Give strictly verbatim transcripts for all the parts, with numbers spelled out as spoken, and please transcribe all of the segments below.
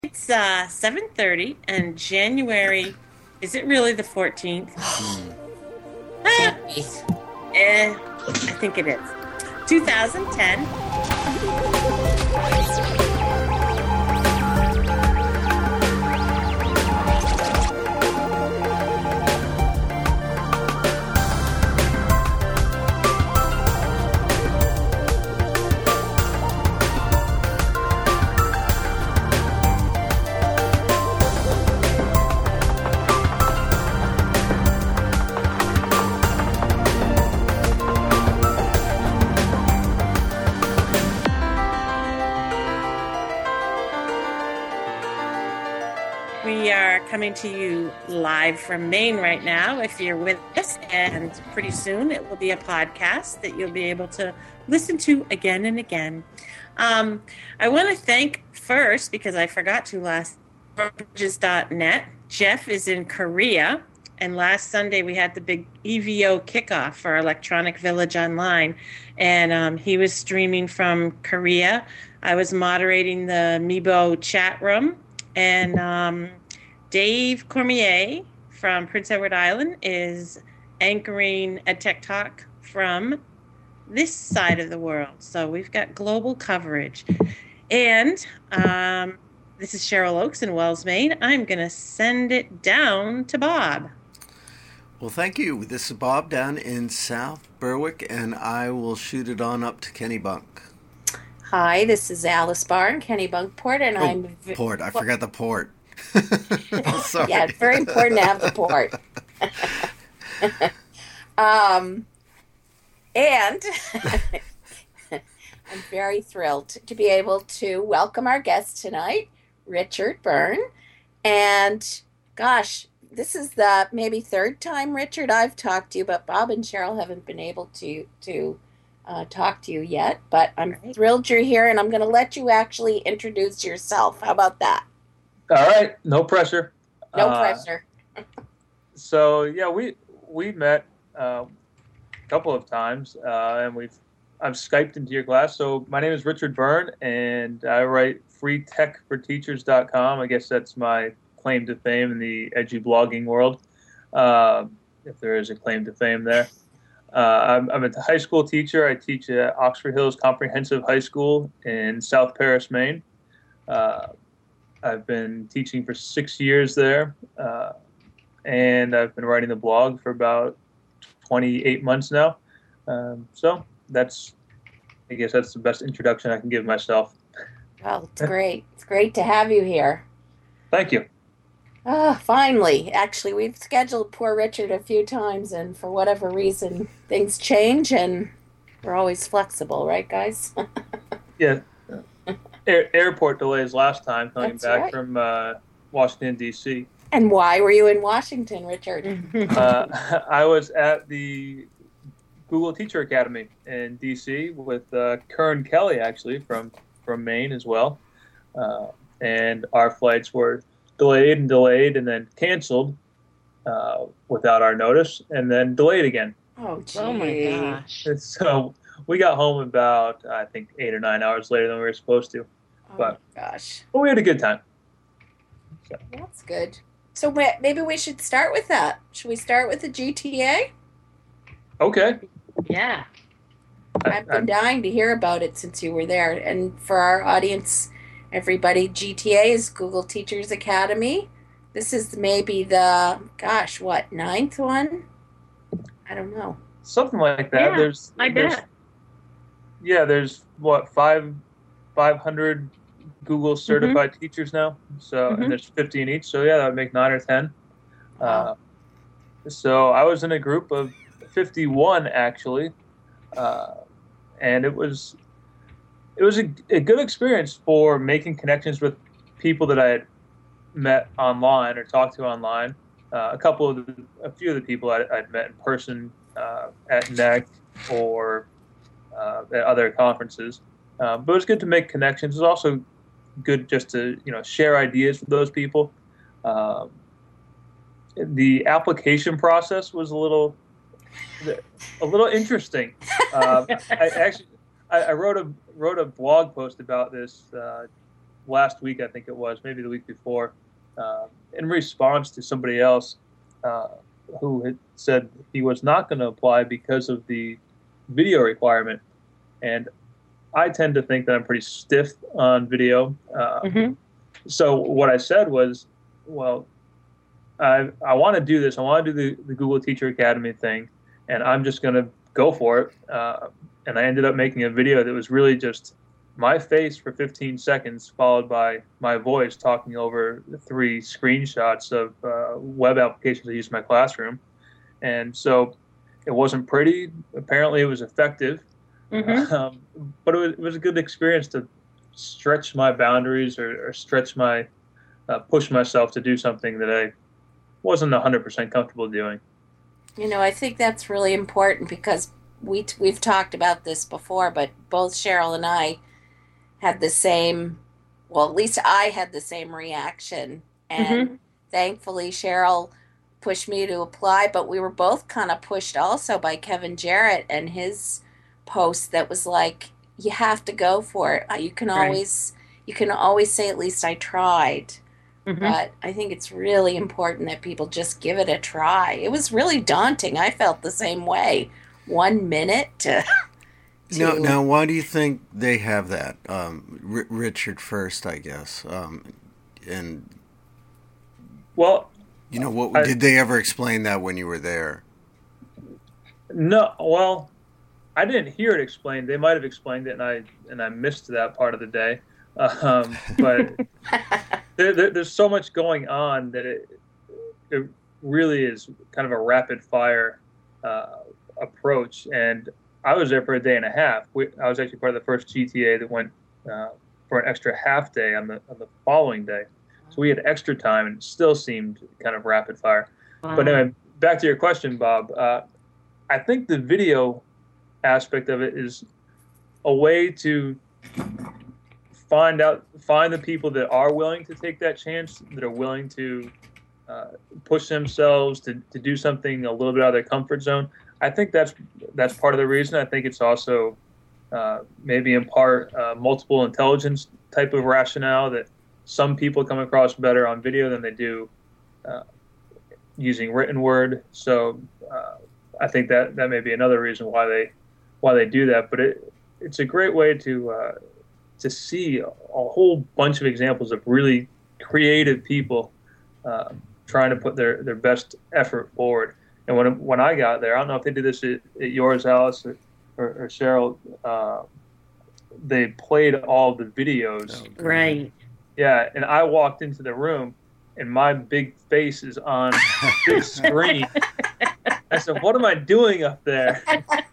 It's uh, seven thirty and January, is it really the fourteenth? Hmm. Ah, Can't be. eh, I think it is. two thousand ten. We are coming to you live from Maine right now, if you're with us, and pretty soon it will be a podcast that you'll be able to listen to again and again. Um, I want to thank first, because I forgot to last, bridges dot net. Jeff is in Korea, and last Sunday we had the big E V O kickoff for Electronic Village Online, and um, he was streaming from Korea. I was moderating the Meebo chat room. And um, Dave Cormier from Prince Edward Island is anchoring EdTech Talk from this side of the world. So we've got global coverage. And um, this is Cheryl Oakes in Wells, Maine. I'm going to send it down to Bob. Well, thank you. This is Bob down in South Berwick, and I will shoot it on up to Kennebunk. Hi, this is Alice Barr in Kennebunkport, and oh, I'm... Port. I forgot the port. Sorry. Yeah, it's very important to have the port. um, and I'm very thrilled to be able to welcome our guest tonight, Richard Byrne. And gosh, this is the maybe third time, Richard, I've talked to you, but Bob and Cheryl haven't been able to to uh, talk to you yet. But I'm Right. thrilled you're here, and I'm going to let you actually introduce yourself. How about that? All right, no pressure. No Uh, pressure. So yeah, we we met uh, a couple of times, uh, and we've I've Skyped into your class. So my name is Richard Byrne, and I write free tech for teachers dot com. I guess that's my claim to fame in the edgy blogging world, uh, if there is a claim to fame there. Uh, I'm, I'm a high school teacher. I teach at Oxford Hills Comprehensive High School in South Paris, Maine. Uh, I've been teaching for six years there, uh, and I've been writing the blog for about twenty-eight months now. Um, so that's, I guess that's the best introduction I can give myself. Well, it's great. It's great to have you here. Thank you. Ah, finally. Actually, we've scheduled poor Richard a few times, and for whatever reason, things change, and we're always flexible, right, guys? Yeah. Air, airport delays last time coming That's back right. from uh, Washington, D C And why were you in Washington, Richard? Uh, I was at the Google Teacher Academy in D C with uh, Kern Kelly, actually, from, from Maine as well. Uh, and our flights were delayed and delayed and then canceled uh, without our notice, and then delayed again. Oh, gee. Oh my gosh. And so we got home about, I think, eight or nine hours later than we were supposed to. Oh, But- my gosh. But we had a good time. So, That's good. So ma- maybe we should start with that. Should we start with the G T A? okay. Yeah. I- I've been I'm- dying to hear about it since you were there. And for our audience, everybody, G T A is Google Teachers Academy. This is maybe the, gosh, what, ninth one? I don't know. Something like that. Yeah, there's, I there's- bet. Yeah, there's what five, five hundred Google certified teachers now. So Mhm. and there's fifty in each. So yeah, that would make nine or ten. Wow. Uh, so I was in a group of fifty-one actually, uh, and it was it was a, a good experience for making connections with people that I had met online or talked to online. Uh, a couple of the, a few of the people I, I'd met in person uh, at N E C or uh, at other conferences. Uh, but it was good to make connections. It was also good just to you know share ideas with those people. Um, the application process was a little a little interesting. Uh, I actually I, I wrote a wrote a blog post about this uh, last week, I think it was, maybe the week before, uh, in response to somebody else uh, who had said he was not going to apply because of the video requirement. And I tend to think that I'm pretty stiff on video. Uh, mm-hmm. So what I said was, well, I I want to do this. I want to do the, the Google Teacher Academy thing, and I'm just going to go for it. Uh, and I ended up making a video that was really just my face for fifteen seconds, followed by my voice talking over three screenshots of uh, web applications I use in my classroom. And so it wasn't pretty. Apparently it was effective. Mm-hmm. Um, but it was, it was a good experience to stretch my boundaries or, or stretch my, uh, push myself to do something that I wasn't one hundred percent comfortable doing. You know, I think that's really important because we, we've talked about this before, but both Cheryl and I had the same, well, at least I had the same reaction. And mm-hmm. thankfully Cheryl pushed me to apply, but we were both kind of pushed also by Kevin Jarrett and his post that was like, you have to go for it. You can right. always, you can always say, at least I tried. Mm-hmm. But I think it's really important that people just give it a try. It was really daunting. I felt the same way. One minute to... to now, now, why do you think they have that? Um, R- Richard first, I guess. Um, and... Well... You know, what I, did they ever explain that when you were there? No, well... I didn't hear it explained. They might have explained it, and I and I missed that part of the day. Um, but there, there, there's so much going on that it it really is kind of a rapid fire uh, approach. And I was there for a day and a half. We, I was actually part of the first G T A that went uh, for an extra half day on the on the following day. So we had extra time, and it still seemed kind of rapid fire. Wow. But anyway, back to your question, Bob. Uh, I think the video aspect of it is a way to find out, find the people that are willing to take that chance, that are willing to uh, push themselves to, to do something a little bit out of their comfort zone. I think that's that's part of the reason. I think it's also uh, maybe in part uh, multiple intelligence type of rationale that some people come across better on video than they do uh, using written word. So uh, I think that that may be another reason why they why they do that, but it it's a great way to uh, to see a, a whole bunch of examples of really creative people uh, trying to put their, their best effort forward. And when when I got there, I don't know if they did this at, at yours, Alice, or, or, or Cheryl. Uh, they played all the videos, right? Yeah, and I walked into the room, and my big face is on the screen. I said, "What am I doing up there?"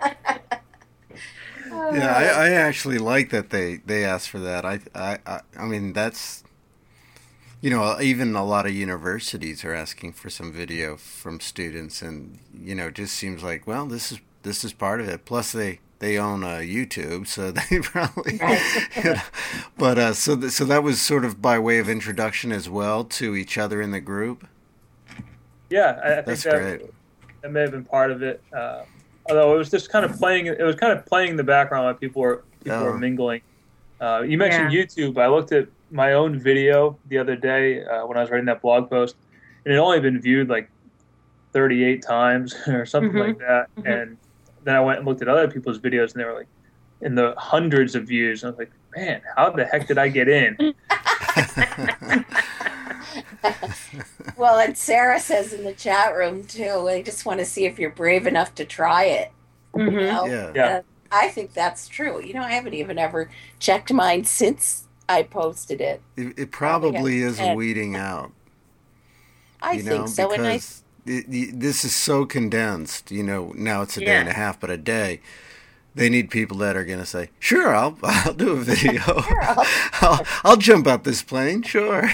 Yeah, I, I actually like that they, they asked for that. I, I, I, I mean, that's, you know, even a lot of universities are asking for some video from students, and, you know, it just seems like, well, this is this is part of it. Plus, they, they own uh, YouTube, so they probably, you know, but uh, so th- so that was sort of by way of introduction as well to each other in the group. Yeah, I, I think that's that, great. That may have been part of it. Uh, Although it was just kind of playing, it was kind of playing in the background while people were people oh. were mingling. Uh, you mentioned yeah. YouTube. I looked at my own video the other day uh, when I was writing that blog post, and it had only been viewed like thirty-eight times or something mm-hmm. like that. Mm-hmm. And then I went and looked at other people's videos, and they were like in the hundreds of views. And I was like, man, how the heck did I get in? Well, and Sarah says in the chat room too, I just want to see if you're brave enough to try it. Mm-hmm. You know? Yeah. yeah. Uh, I think that's true. You know, I haven't even ever checked mine since I posted it. It, it probably is a weeding out. I you think know, so. Because and I, it, it, this is so condensed. You know, now it's a yeah. day and a half, but a day. They need people that are going to say, "Sure, I'll I'll do a video. Sure, I'll, I'll I'll jump out this plane. Sure."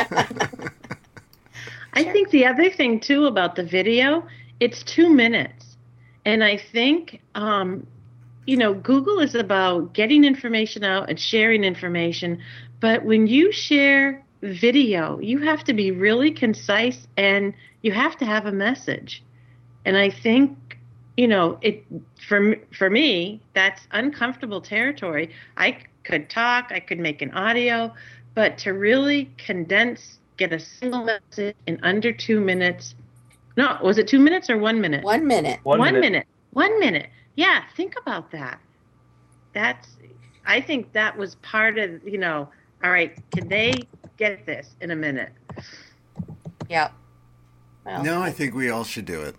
I think the other thing too about the video, it's two minutes, and I think um, you know, Google is about getting information out and sharing information, but when you share video, you have to be really concise and you have to have a message. And I think, you know, it for for me, that's uncomfortable territory. I could talk, I could make an audio, but to really condense, get a single message in under two minutes. No, was it two minutes or one minute? One minute. One, One minute. minute. One minute. Yeah, think about that. That's, I think that was part of, you know, all right, can they get this in a minute? Yep. Well, No, I think we all should do it.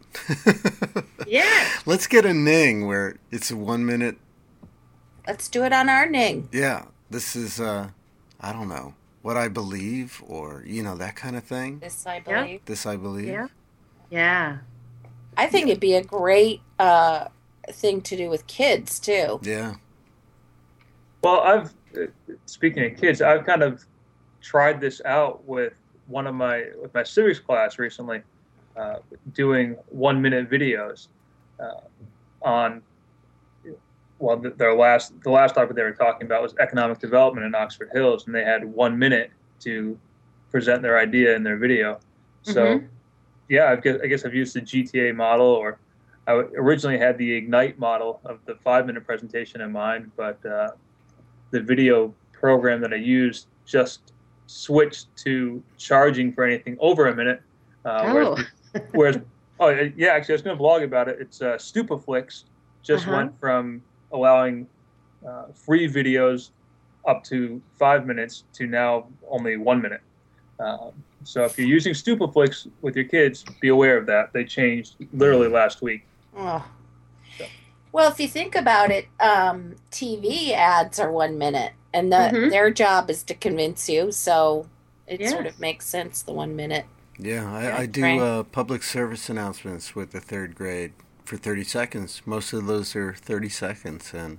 Yeah. Let's get a Ning where it's a one minute. let's do it on our Ning. Yeah, this is, uh, I don't know, what I believe or, you know, that kind of thing. This, I believe. This I believe. Yeah. Yeah. I think it'd be a great uh, thing to do with kids, too. Yeah. Well, I've uh, speaking of kids, I've kind of tried this out with one of my with my civics class recently, uh, doing one minute videos uh, on. Well, th- their last the last topic they were talking about was economic development in Oxford Hills, and they had one minute to present their idea in their video. So, Mhm. yeah, I guess, I guess I've used the G T A model, or I originally had the Ignite model of the five minute presentation in mind, but uh, the video program that I used just switched to charging for anything over a minute. Uh, Oh. whereas, whereas, oh yeah, actually, I was going to blog about it. It's uh, Stupaflix just Uh-huh. went from allowing uh, free videos up to five minutes to now only one minute. Um, so if you're using Stupaflix with your kids, be aware of that. They changed literally last week. Oh. So. Well, if you think about it, um, T V ads are one minute, and the, Mhm. their job is to convince you. So it Yes. sort of makes sense, the one minute. Yeah, I, Yeah, I do right. uh, public service announcements with the third grade for thirty seconds. Most of those are thirty seconds, and,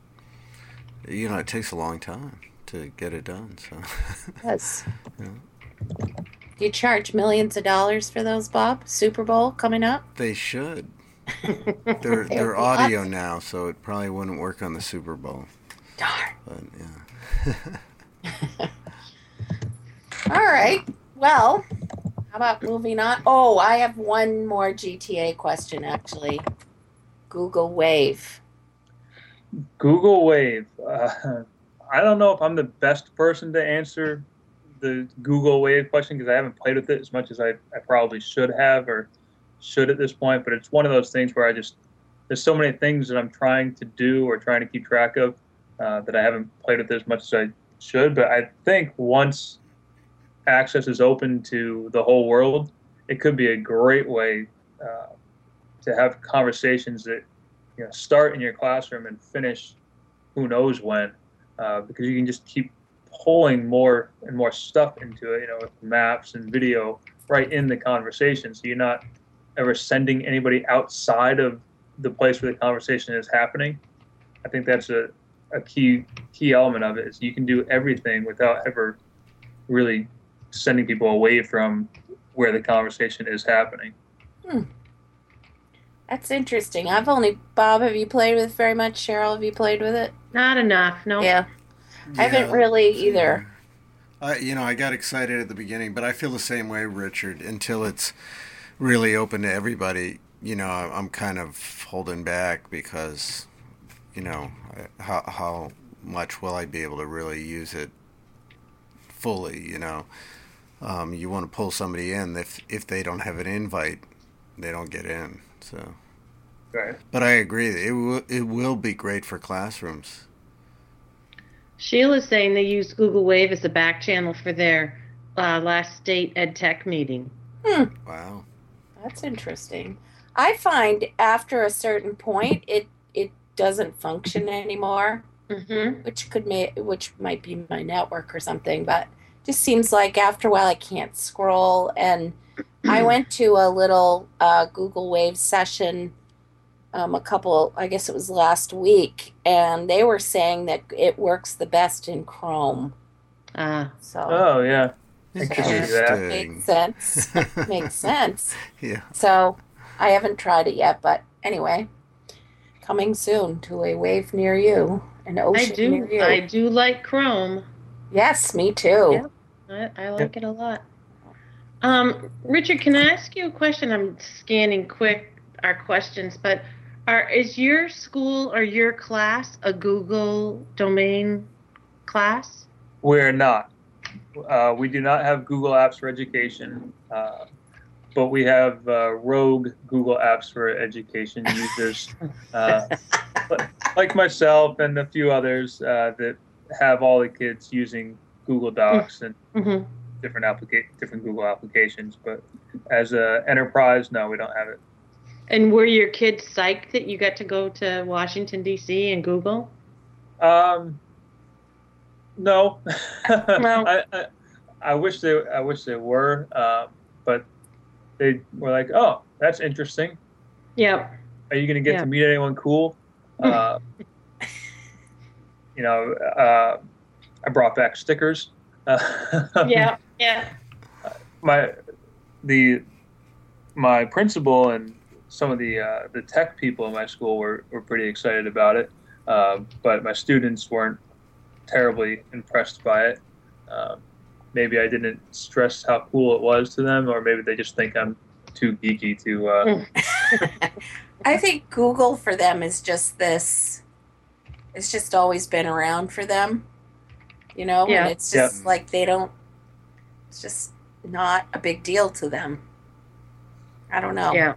you know, it takes a long time to get it done. So, Yes. Yeah. Do you charge millions of dollars for those, Bob? Super Bowl coming up? they should. They're, They they're would be audio awesome. now, so it probably wouldn't work on the Super Bowl. Darn. But, yeah. All right. Well, how about moving on? Oh, I have one more G T A question, actually. Google Wave. Google Wave. Uh, I don't know if I'm the best person to answer the Google Wave question because I haven't played with it as much as I, I probably should have or should at this point. But it's one of those things where I just, there's so many things that I'm trying to do or trying to keep track of uh, that I haven't played with it as much as I should. But I think once access is open to the whole world, it could be a great way uh, to have conversations that, you know, start in your classroom and finish who knows when, uh, because you can just keep pulling more and more stuff into it, you know, with maps and video right in the conversation. So you're not ever sending anybody outside of the place where the conversation is happening. I think that's a, a key key element of it is you can do everything without ever really sending people away from where the conversation is happening. Hmm. That's interesting. I've only, Bob, have you played with it very much? Cheryl, have you played with it? Not enough. No. Yeah. I haven't really either. I, you know, I got excited at the beginning, but I feel the same way, Richard. Until it's really open to everybody, you know, I- I'm kind of holding back because, you know, how how much will I be able to really use it fully? You know, um, you want to pull somebody in if if they don't have an invite, they don't get in. So, Right. but I agree, it will it will be great for classrooms. Sheila's saying they use Google Wave as a back channel for their uh, last state ed tech meeting. Hmm. Wow. That's interesting. I find after a certain point, it it doesn't function anymore, Mm-hmm. which could may which might be my network or something. But just seems like after a while, I can't scroll. And I went to a little uh, Google Wave session um, a couple, I guess it was last week, and they were saying that it works the best in Chrome. Uh, So Oh, yeah. Interesting. makes sense. Makes sense. Yeah. So I haven't tried it yet, but anyway, coming soon to a wave near you, an I ocean do. near you. I do like Chrome. Yes, me too. Yeah. I, I like it a lot. Um, Richard, can I ask you a question? I'm scanning quick our questions, but are is your school or your class a Google domain class? We're not. Uh, we do not have Google Apps for Education, uh, but we have uh, rogue Google Apps for Education users, uh, like myself and a few others uh, that have all the kids using Google Docs and mm-hmm. different applica- different Google applications. But as an enterprise, no, we don't have it. And were your kids psyched that you got to go to Washington, D C and Google? Um, no. No. I, I, I wish they I wish they were, um, but they were like, oh, that's interesting. Yeah. Are you going to get yeah. to meet anyone cool? Uh, you know, uh, I brought back stickers. yeah, yeah. My the my principal and some of the uh, the tech people in my school were, were pretty excited about it, uh, but my students weren't terribly impressed by it. Um, maybe I didn't stress how cool it was to them, or maybe they just think I'm too geeky to. Uh... I think Google for them is just this. It's just always been around for them, you know, yeah. and it's just yeah. like they don't. It's just not a big deal to them. I don't know. Yeah.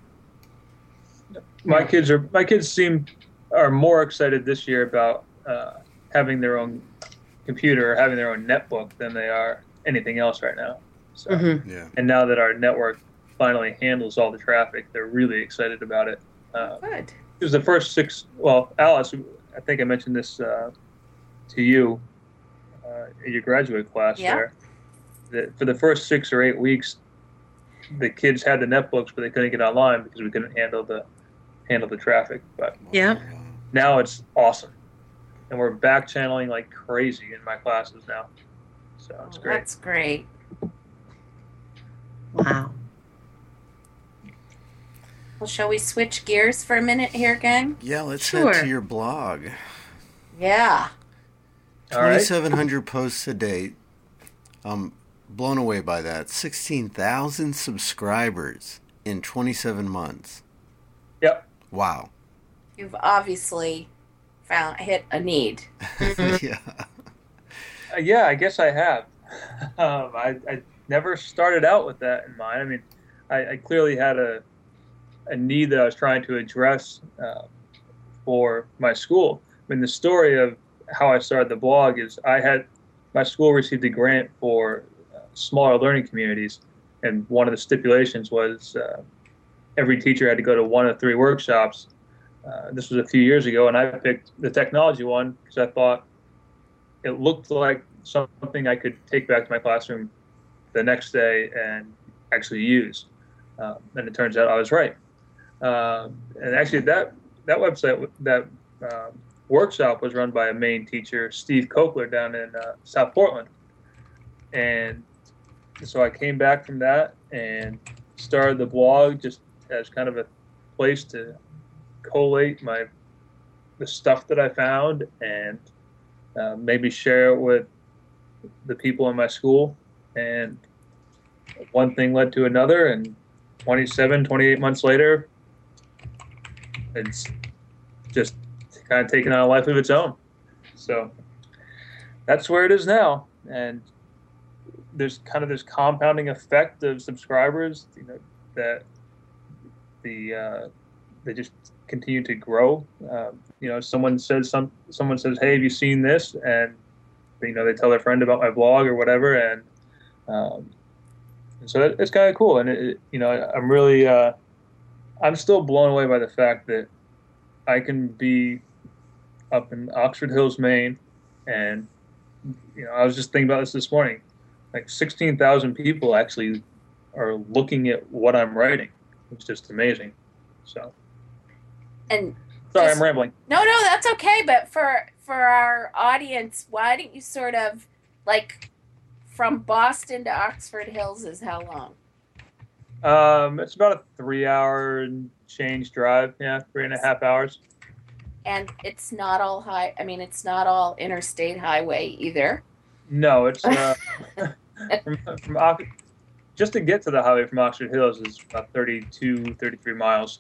My kids are. My kids seem are more excited this year about uh, having their own computer or having their own netbook than they are anything else right now. So, mm-hmm. yeah. And now that our network finally handles all the traffic, they're really excited about it. Uh, Good. It was the first six. Well, Alice, I think I mentioned this uh, to you uh, in your graduate class yeah. there. That for the first six or eight weeks, the kids had the netbooks, but they couldn't get online because we couldn't handle the handle the traffic. But yeah, now it's awesome, and we're back channeling like crazy in my classes now. So it's oh, great. That's great. Wow. Well, shall we switch gears for a minute here, gang? Yeah, let's Sure. head to your blog. Yeah. All right. twenty-seven hundred posts to date. I'm blown away by that. sixteen thousand subscribers in twenty-seven months. Yep. Wow. You've obviously found hit a need. yeah. Uh, yeah, I guess I have. um, I, I never started out with that in mind. I mean, I, I clearly had a a need that I was trying to address uh, for my school. I mean, the story of how I started the blog is I had my school received a grant for uh, smaller learning communities, and one of the stipulations was uh, every teacher had to go to one of three workshops. Uh, this was a few years ago, and I picked the technology one because I thought it looked like something I could take back to my classroom the next day and actually use. Uh, and it turns out I was right. Uh, and actually, that that website, that uh, workshop was run by a Maine teacher, Steve Kokler, down in uh, South Portland. And so I came back from that and started the blog just as kind of a place to collate my the stuff that I found and uh, maybe share it with the people in my school. And one thing led to another, and twenty-seven, twenty-eight months later, it's just kind of taken on a life of its own. So that's where it is now. And there's kind of this compounding effect of subscribers, you know, that the uh, they just continue to grow. Um, you know, someone says some someone says, "Hey, have you seen this?" And you know, they tell their friend about my blog or whatever, and um, so it, it's kind of cool. And it, it, you know, I'm really uh, I'm still blown away by the fact that I can be up in Oxford Hills, Maine, and you know, I was just thinking about this this morning. Like sixteen thousand people actually are looking at what I'm writing. It's just amazing. So, and sorry, just, I'm rambling. No, no, that's okay. But for for our audience, why don't you sort of like from Boston to Oxford Hills is how long? Um, it's about a three-hour and change drive. Yeah, three and a half hours. And it's not all high. I mean, it's not all interstate highway either. No, it's uh, from, from Ox- just to get to the highway from Oxford Hills is about thirty-two, thirty-three miles.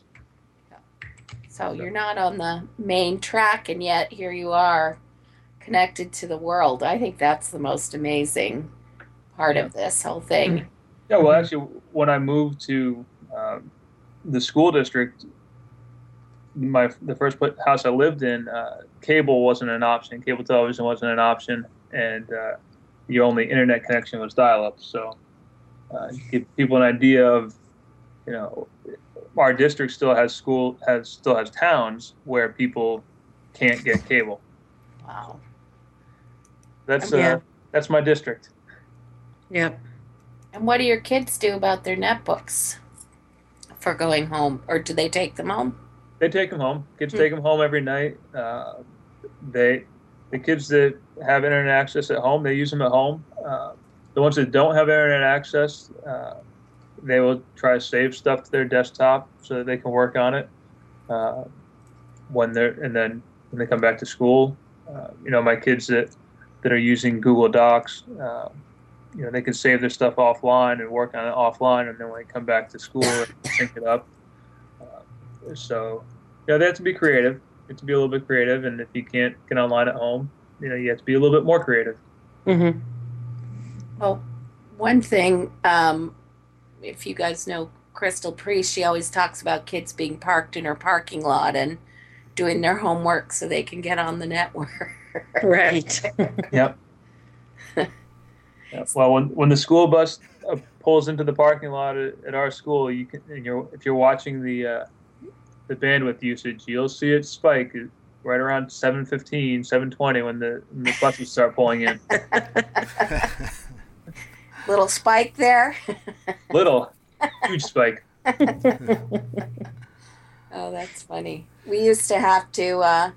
So you're not on the main track, and yet here you are, connected to the world. I think that's the most amazing part of this whole thing. Yeah, well, actually, when I moved to um, the school district, my the first house I lived in, uh, cable wasn't an option. Cable television wasn't an option, and uh, your only internet connection was dial-up. So, uh, to give people an idea of, you know, our district still has school has still has towns where people can't get cable. Wow. That's Yeah. uh, that's my district. Yep. And what do your kids do about their netbooks for going home, or do they take them home? They take them home. Kids Hmm. take them home every night. Uh, they, the kids that have internet access at home, they use them at home. Uh, the ones that don't have internet access, uh, they will try to save stuff to their desktop so that they can work on it uh, when they're and then when they come back to school. Uh, you know, my kids that that are using Google Docs, uh, you know, they can save their stuff offline and work on it offline, and then when they come back to school, they can sync it up. Uh, so, you know, they have to be creative. You have to be a little bit creative, and if you can't get online at home, you know, you have to be a little bit more creative. Mm-hmm. Well, one thing, um, if you guys know Crystal Priest, she always talks about kids being parked in her parking lot and doing their homework so they can get on the network. Right. Yep. Yeah. Well, when when the school bus uh, pulls into the parking lot at, at our school, you can, and you're if you're watching the uh, the bandwidth usage, you'll see it spike right around seven fifteen, seven twenty when the when the buses start pulling in. Little spike there. Little, huge spike. Oh, that's funny. We used to have to, uh,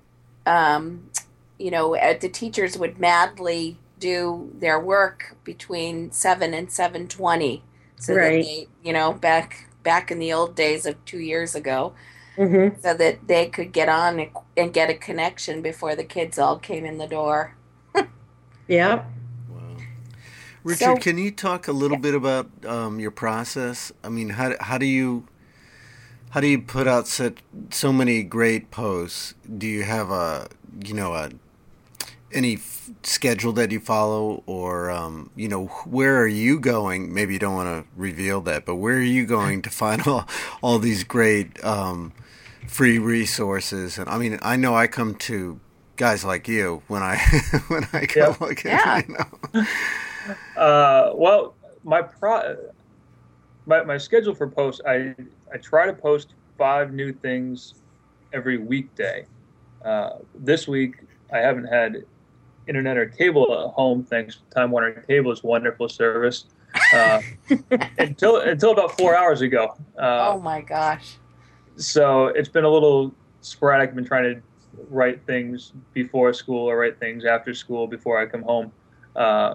um, you know, uh, the teachers would madly do their work between seven and seven twenty, so Right. that they, you know, back back in the old days of two years ago, Mm-hmm. so that they could get on and, and get a connection before the kids all came in the door. Yep. Wow. Richard, So- can you talk a little bit about um, your process? I mean, how how do you how do you put out such so many great posts? Do you have a you know a any f- schedule that you follow, or um, you know, where are you going? Maybe you don't want to reveal that, but where are you going to find all all these great um, free resources? And I mean, I know I come to guys like you when I when I go Yep. look Yeah. at, you know. Uh, well, my pro, my my schedule for posts, I I try to post five new things every weekday. Uh, this week, I haven't had internet or cable at home, thanks to Time Warner Cable's wonderful service, uh, until until about four hours ago. Uh, Oh my gosh. So it's been a little sporadic. I've been trying to write things before school or write things after school before I come home. Uh,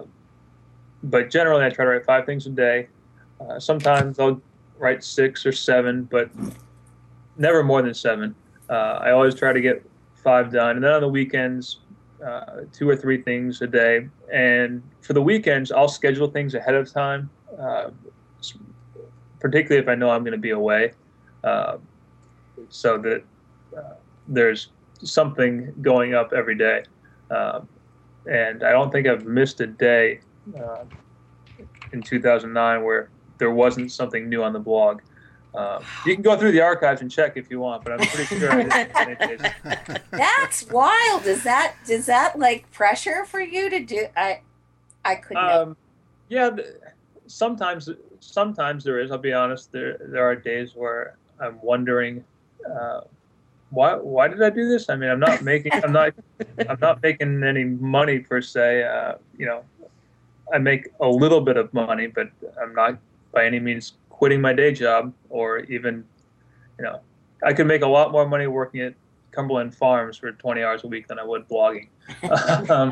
but generally, I try to write five things a day. Uh, sometimes I'll write six or seven, but never more than seven. Uh, I always try to get five done. And then on the weekends, uh, two or three things a day. And for the weekends, I'll schedule things ahead of time, uh, particularly if I know I'm going to be away, uh, so that uh, there's something going up every day. Uh, and I don't think I've missed a day uh, in two thousand nine where there wasn't something new on the blog. Uh, you can go through the archives and check if you want, but I'm pretty sure I didn't miss any days. That's wild. Is that is that like pressure for you to do? I I couldn't. Um, yeah, th- sometimes sometimes there is. I'll be honest. There there are days where I'm wondering, uh, why why did I do this? I mean, I'm not making I'm not I'm not making any money per se. Uh, you know, I make a little bit of money, but I'm not by any means quitting my day job, or even, you know, I could make a lot more money working at Cumberland Farms for twenty hours a week than I would blogging. um,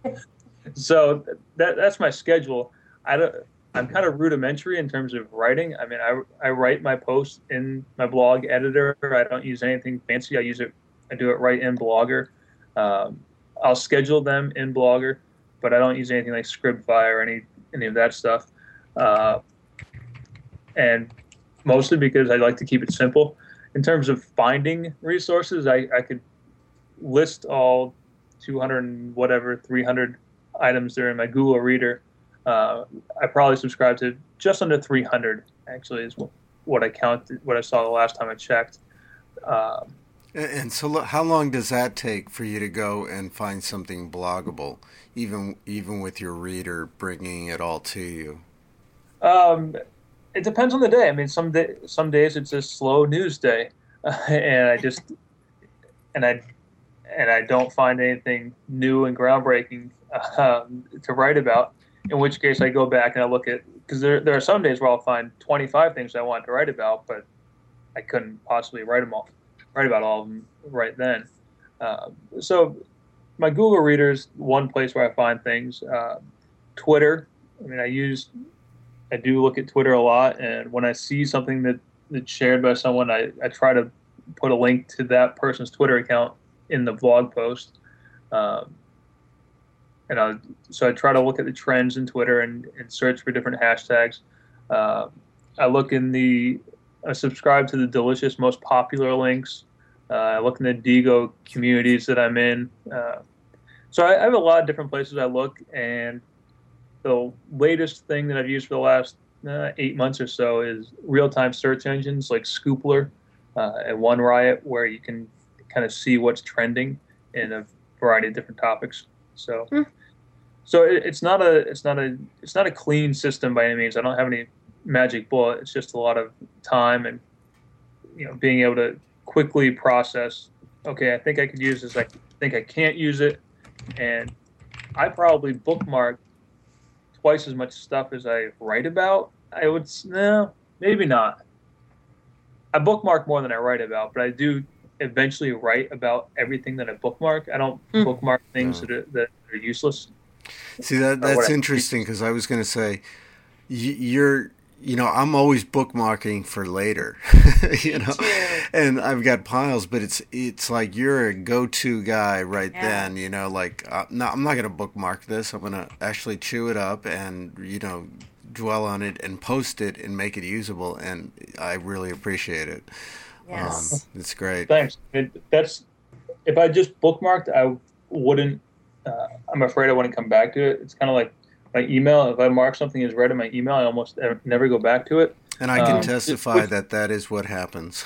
so that that's my schedule. I don't, I'm kind of rudimentary in terms of writing. I mean, I, I write my posts in my blog editor. I don't use anything fancy. I use it. I do it right in Blogger. Um, I'll schedule them in Blogger, but I don't use anything like Scribfy or any any of that stuff. Uh, and mostly because I like to keep it simple. In terms of finding resources, I, I could list all two hundred and whatever, three hundred items that are in my Google Reader. Uh, I probably subscribe to just under three hundred. Actually, is what I counted, what I saw the last time I checked. Um, And and so, lo- how long does that take for you to go and find something bloggable, even even with your reader bringing it all to you? um, it depends on the day. I mean, some day, some days it's a slow news day, and I just and I and I don't find anything new and groundbreaking um, to write about. In which case, I go back and I look at, because there there are some days where I'll find twenty-five things I want to write about, but I couldn't possibly write them all, write about all of them right then. Uh, so my Google Reader is one place where I find things. Uh, Twitter, I mean, I use, I do look at Twitter a lot, and when I see something that, that's shared by someone, I, I try to put a link to that person's Twitter account in the blog post. Um, and I, so I try to look at the trends in Twitter and, and search for different hashtags. Uh, I look in the, I subscribe to the Delicious Most Popular links. Uh, I look in the Diigo communities that I'm in. Uh, so I, I have a lot of different places I look, and the latest thing that I've used for the last uh, eight months or so is real-time search engines like Scoopler uh, and OneRiot, where you can kind of see what's trending in a variety of different topics. So, hmm. so it, it's not a it's not a it's not a clean system by any means. I don't have any magic bullet. It's just a lot of time and, you know, being able to quickly process. Okay, I think I could use this. I think I can't use it, and I probably bookmark twice as much stuff as I write about. I would no, maybe not. I bookmark more than I write about, but I do eventually write about everything that I bookmark. I don't mm. bookmark things mm. that, are, that are useless. See, that that's interesting, because I was going to say, you're, you know, I'm always bookmarking for later, you know, and I've got piles, but it's it's like you're a go-to guy right yeah. then, you know, like, uh, no, I'm not going to bookmark this. I'm going to actually chew it up and, you know, dwell on it and post it and make it usable, and I really appreciate it. Yes. Um, it's great. Thanks. It, that's, if I just bookmarked, I wouldn't, uh, I'm afraid I wouldn't come back to it. It's kind of like my email. If I mark something as read in my email, I almost never go back to it. And I can um, testify which, that that is what happens.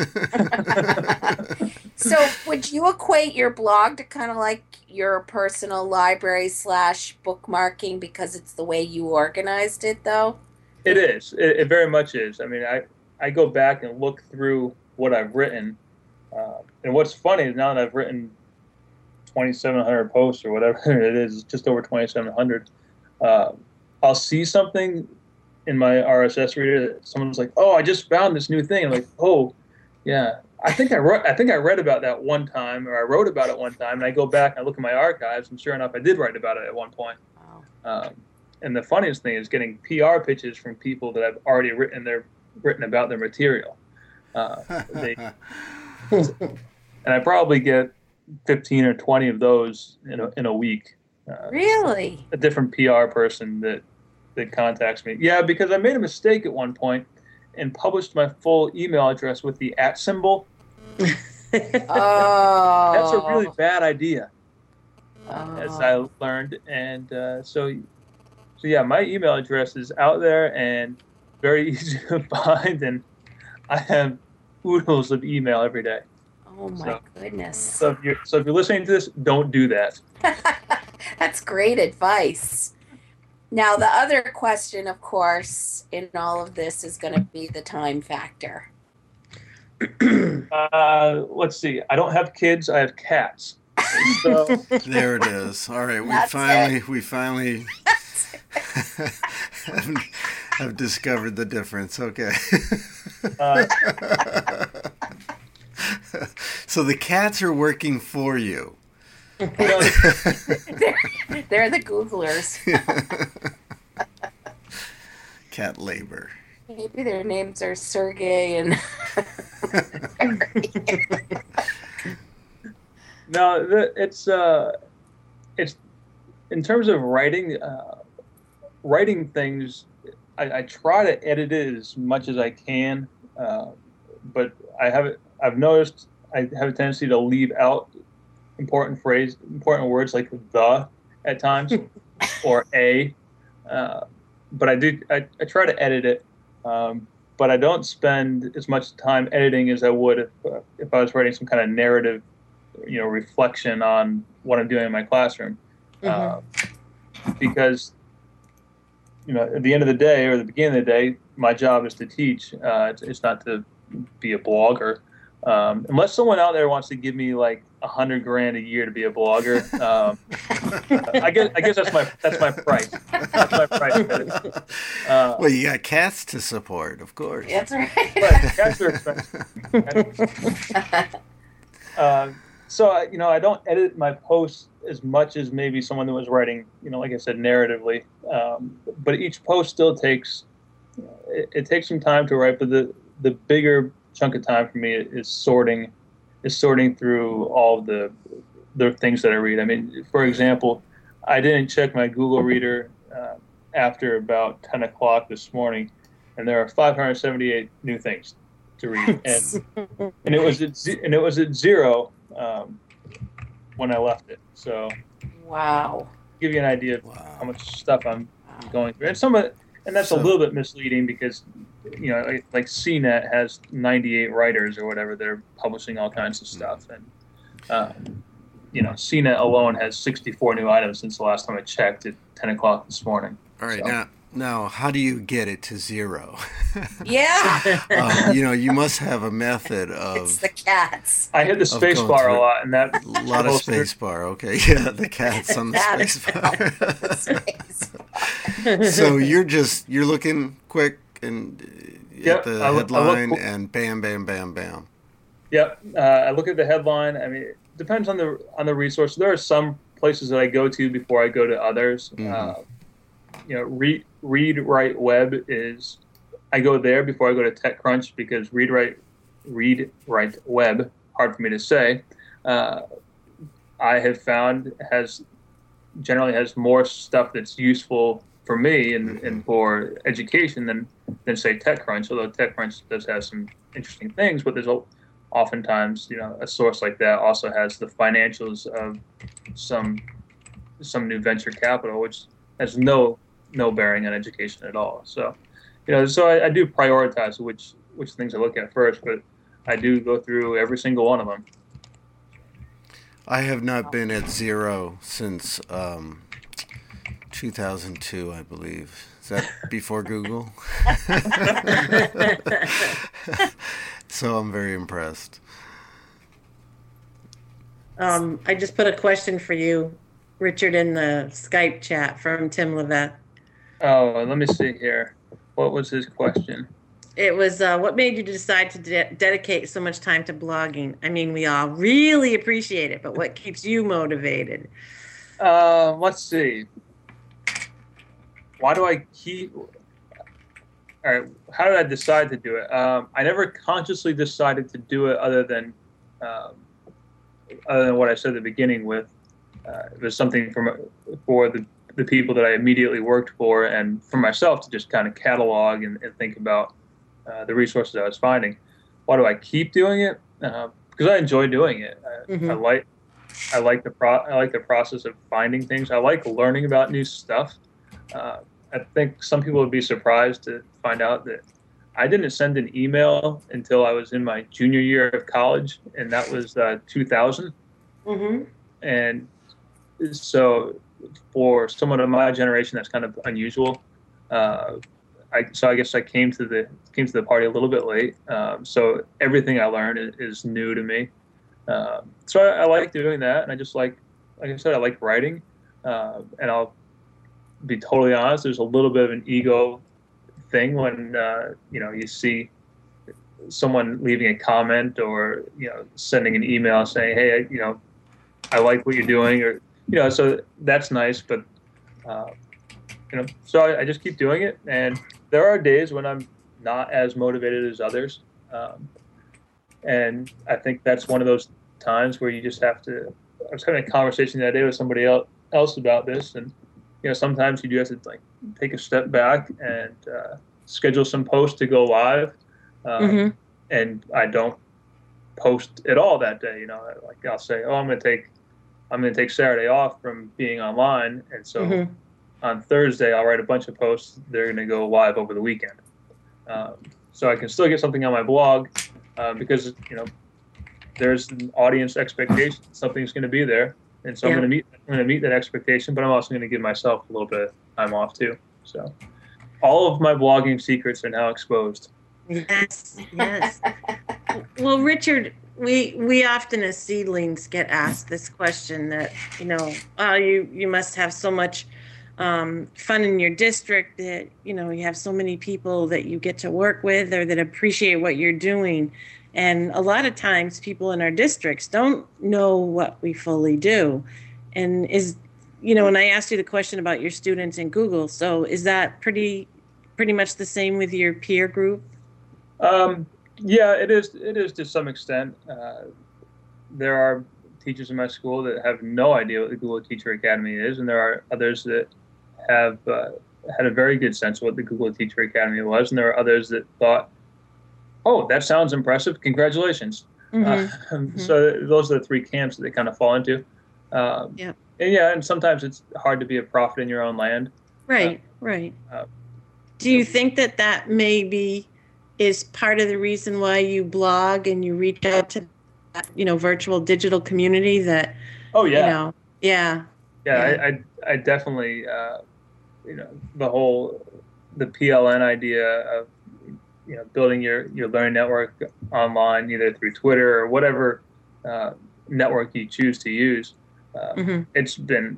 So would you equate your blog to kind of like your personal library slash bookmarking because it's the way you organized it, though? It is. It, it very much is. I mean, I, I go back and look through what I've written. Uh, and what's funny is now that I've written twenty-seven hundred posts or whatever it is, just over twenty-seven hundred, uh, I'll see something in my R S S reader that someone's like, "Oh, I just found this new thing." I'm like, "Oh, yeah, I think I wrote, I think I read about that one time, or I wrote about it one time." And I go back and I look at my archives, and sure enough, I did write about it at one point. Wow. Um, and the funniest thing is getting P R pitches from people that have already written their written about their material. Uh, they, and I probably get fifteen or twenty of those in a, in a week. Uh, really? A different P R person that, that contacts me. Yeah, because I made a mistake at one point and published my full email address with the at symbol. Oh. That's a really bad idea, oh. as I learned. And uh, so, so yeah, my email address is out there and very easy to find, and I have oodles of email every day. Oh my so, goodness! So if you're so if you're listening to this, don't do that. That's great advice. Now, the other question, of course, in all of this is going to be the time factor. uh, let's see. I don't have kids. I have cats. So, there it is. All right, we That's finally it. we finally have, have discovered the difference. Okay. uh, So the cats are working for you. they're, they're the Googlers. Cat labor. Maybe their names are Sergey and... No, it's uh, it's in terms of writing, uh, writing things. I, I try to edit it as much as I can, uh, but I have I've noticed I have a tendency to leave out important phrase, important words like the at times or a. uh, but I do I, I try to edit it, um, but I don't spend as much time editing as I would if uh, if I was writing some kind of narrative, you know, reflection on what I'm doing in my classroom, mm-hmm. uh, because you know at the end of the day or the beginning of the day, my job is to teach. Uh, it's, it's not to be a blogger. Um, unless someone out there wants to give me like a hundred grand a year to be a blogger, um, I guess I guess that's my that's my price. That's my price. Uh, well, you got cats to support, of course. That's right. But cats are expensive. uh, so you know, I don't edit my posts as much as maybe someone that was writing, you know, like I said, narratively. Um, but each post still takes it, it takes some time to write. But the the bigger chunk of time for me is sorting is sorting through all the the things that I read. I mean, for example, I didn't check my Google Reader uh, after about ten o'clock this morning, and there are five hundred seventy-eight new things to read, and and it was at z- and it was at zero um, when I left it. So, wow, give you an idea of wow. how much stuff I'm going through, and some of it, and that's so, a little bit misleading because, you know, like, like C net has ninety-eight writers or whatever that are publishing all kinds of stuff. And, um, you know, C net alone has sixty-four new items since the last time I checked at ten o'clock this morning. All right. So. Now, now, how do you get it to zero? Yeah. uh, you know, you must have a method of... It's the cats. I hit the space bar a lot. and that A lot of space bar. Okay. Yeah, the cat's on the space bar. the space bar. So you're just, you're looking quick and yep, at the I look, headline I look, and bam, bam, bam, bam. Yep. Uh, I look at the headline. I mean, it depends on the on the resource. There are some places that I go to before I go to others. Mm-hmm. Uh, you know, read, read, write, web is, I go there before I go to TechCrunch because read, write, read, write, web, hard for me to say, uh, I have found has generally has more stuff that's useful for me and, mm-hmm. and for education than, than say TechCrunch, although TechCrunch does have some interesting things, but there's oftentimes, you know, a source like that also has the financials of some some new venture capital, which has no no bearing on education at all. So, you know, so I, I do prioritize which which things I look at first, but I do go through every single one of them. I have not been at zero since um, two thousand two, I believe. Is that before Google? So I'm very impressed. Um, I just put a question for you, Richard, in the Skype chat from Tim Levette. Oh, let me see here. What was his question? It was, uh, what made you decide to de- dedicate so much time to blogging? I mean, we all really appreciate it, but what keeps you motivated? Uh, let's see. Why do I keep... All right, how did I decide to do it? Um, I never consciously decided to do it other than um, other than what I said at the beginning with uh, it was something from for the the people that I immediately worked for and for myself to just kind of catalog and, and think about uh, the resources I was finding. Why do I keep doing it? Uh, because I enjoy doing it. I, mm-hmm. I like I like the pro I like the process of finding things. I like learning about new stuff. Uh, I think some people would be surprised to find out that I didn't send an email until I was in my junior year of college, and that was uh, two thousand. Mm-hmm. And so for someone of my generation, that's kind of unusual. Uh, I, so I guess I came to the came to the party a little bit late. Um, so everything I learned is, is new to me. Um, so I, I like doing that, and I just like, like I said, I like writing, uh, and I'll be totally honest. There's a little bit of an ego thing when uh, you know you see someone leaving a comment or you know sending an email saying, "Hey, you know, I like what you're doing," or you know, so that's nice. But uh, you know, so I, I just keep doing it, and there are days when I'm not as motivated as others, um, and I think that's one of those times where you just have to. I was having a conversation the other day with somebody else else about this, and you know, sometimes you do have to like take a step back and uh, schedule some posts to go live, um, mm-hmm. and I don't post at all that day. You know, like I'll say, "Oh, I'm going to take, I'm going to take Saturday off from being online," and so mm-hmm. on Thursday, I'll write a bunch of posts. They're going to go live over the weekend. Um, so I can still get something on my blog uh, because, you know, there's an audience expectation. Something's going to be there. And so yeah. I'm going to meet, I'm going to meet that expectation, but I'm also going to give myself a little bit of time off too. So all of my blogging secrets are now exposed. Yes, yes. Well, Richard, we we often as seedlings get asked this question that, you know, oh, you, you must have so much um, fun in your district that, you know, you have so many people that you get to work with or that appreciate what you're doing. And a lot of times people in our districts don't know what we fully do. And is, you know, when I asked you the question about your students in Google, so is that pretty pretty much the same with your peer group? Um, yeah, it is. It is to some extent. Uh, there are teachers in my school that have no idea what the Google Teacher Academy is, and there are others that have uh, had a very good sense of what the Google Teacher Academy was, and there are others that thought, "Oh, that sounds impressive! Congratulations!" Mm-hmm. Uh, mm-hmm. So those are the three camps that they kind of fall into. Um, yeah, and yeah, and sometimes it's hard to be a prophet in your own land. Right, uh, right. Uh, Do you think that that maybe is part of the reason why you blog and you reach out to that, you know, virtual digital community that, oh yeah, you know, yeah. Yeah, yeah. I, I, I definitely, uh, you know, the whole, the P L N idea of, you know, building your, your learning network online, either through Twitter or whatever uh, network you choose to use. Uh, mm-hmm. It's been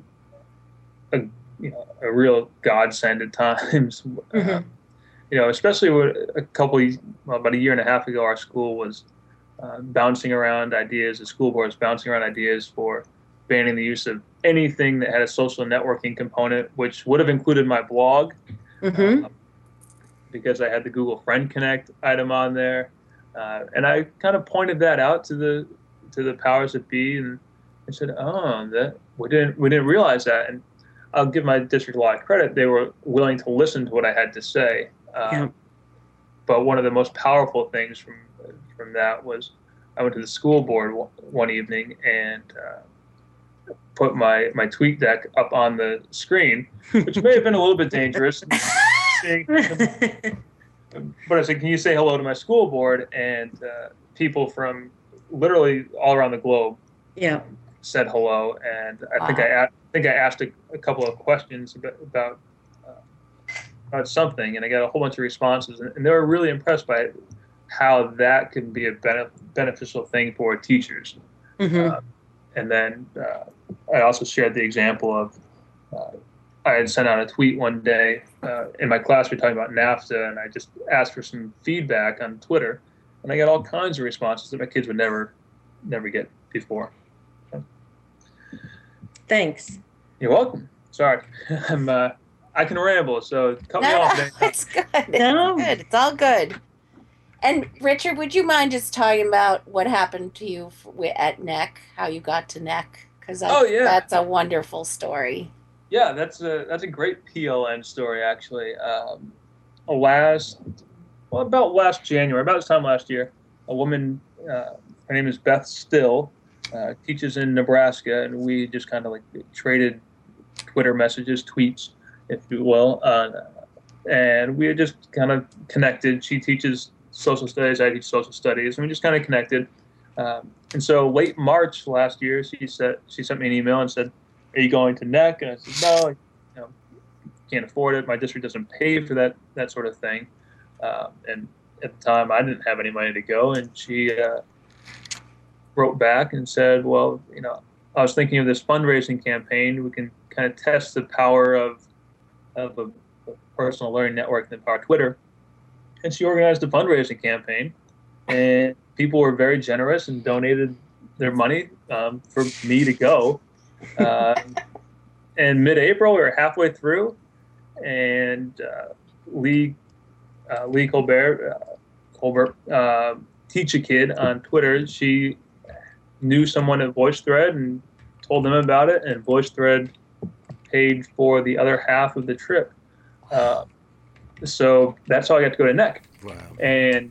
a, you know, a real godsend at times. Mm-hmm. Uh, You know, especially a couple, well, about a year and a half ago, our school was uh, bouncing around ideas, the school board was bouncing around ideas for banning the use of anything that had a social networking component, which would have included my blog, mm-hmm. uh, because I had the Google Friend Connect item on there. Uh, and I kind of pointed that out to the to the powers that be, and I said, oh, that we didn't we didn't realize that. And I'll give my district a lot of credit. They were willing to listen to what I had to say. Um, yeah. But one of the most powerful things from from that was I went to the school board one, one evening and uh, put my, my tweet deck up on the screen, which may have been a little bit dangerous. But I said, can you say hello to my school board? And uh, people from literally all around the globe yeah. said hello. And I wow. think I, I think I asked a, a couple of questions about, about about something, and I got a whole bunch of responses, and, and they were really impressed by it, how that can be a benef- beneficial thing for teachers. Mm-hmm. Uh, and then uh, I also shared the example of uh, I had sent out a tweet one day uh, in my class. We were talking about NAFTA, and I just asked for some feedback on Twitter, and I got all kinds of responses that my kids would never, never get before. So. Thanks. You're welcome. Sorry, I'm. Uh, I can ramble, so cut no, me off. No, it's good. It's no. good. It's all good. And Richard, would you mind just talking about what happened to you at N E C, how you got to N E C? Because oh, yeah. that's a wonderful story. Yeah, that's a that's a great P L N story, actually. Um, last, well, about last January, about this time last year, a woman, uh, her name is Beth Still, uh, teaches in Nebraska, and we just kind of like traded Twitter messages, tweets, if you will, uh, and we had just kind of connected. She teaches social studies, I teach social studies, and we just kind of connected. Um, and so late March last year, she said she sent me an email and said, "Are you going to N E C?" And I said, "No, you know, can't afford it. My district doesn't pay for that that sort of thing." Um, and at the time, I didn't have any money to go, and she uh, wrote back and said, "Well, you know, I was thinking of this fundraising campaign. We can kind of test the power of of a, a personal learning network and power Twitter." And she organized a fundraising campaign, and people were very generous and donated their money um, for me to go. Uh, and mid-April, we were halfway through, and uh, Lee uh, Lee Colbert, uh, Colbert uh, Teach a Kid on Twitter, she knew someone at VoiceThread and told them about it, and VoiceThread paid for the other half of the trip. Uh, so that's how I got to go to N E C. Wow. And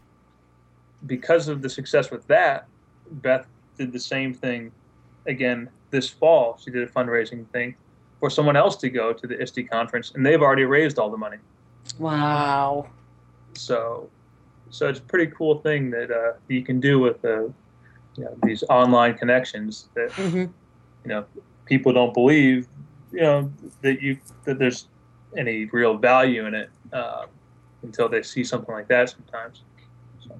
because of the success with that, Beth did the same thing again this fall. She did a fundraising thing for someone else to go to the I S T E conference, and they've already raised all the money. Wow. So, so it's a pretty cool thing that uh, you can do with uh, you know, these online connections that mm-hmm. you know people don't believe you know that you that there's any real value in it uh, until they see something like that sometimes. So,